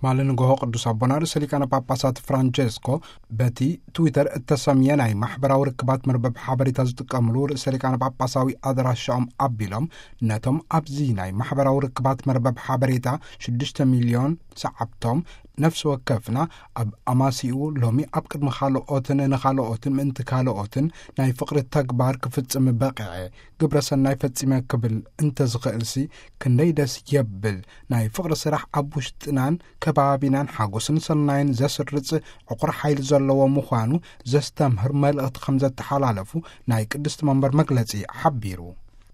ትማል ንግሆ ቅዱስ ኣቦና ርእሰ ሊቃነ ጳጳሳት ፍራንቼስኮ በቲ ትዊተር እተሰምየ ናይ ማሕበራዊ ርክባት መርበብ ሓበሬታ ዝጥቀምሉ ርእሰ ሊቃነ ጳጳሳዊ ኣድራሻኦም ኣቢሎም ነቶም ኣብዚ ናይ ማሕበራዊ ርክባት መርበብ ሓበሬታ 6 ሚልዮን ሰዓብቶም ነፍሲ ወከፍና ኣብ ኣማሲኡ ሎሚ ኣብ ቅድሚ ካልኦትን ንኻልኦትን ምእንቲ ካልኦትን ናይ ፍቕሪ ተግባር ክፍጽም በቂዐ ግብረ ሰናይ ፈጺመ ክብል እንተዝኽእልሲ ክንደይ ደስ የብል ናይ ፍቕሪ ስራሕ ኣብ ውሽጥናን ከባቢናን ሓጎስን ሰናይን ዘስርጽ ዕቑር ሓይሊ ዘለዎ ምዃኑ ዘስተምህር መልእኽቲ ከም ዘተሓላለፉ ናይ ቅድስቲ መንበር መግለጺ ሓቢሩ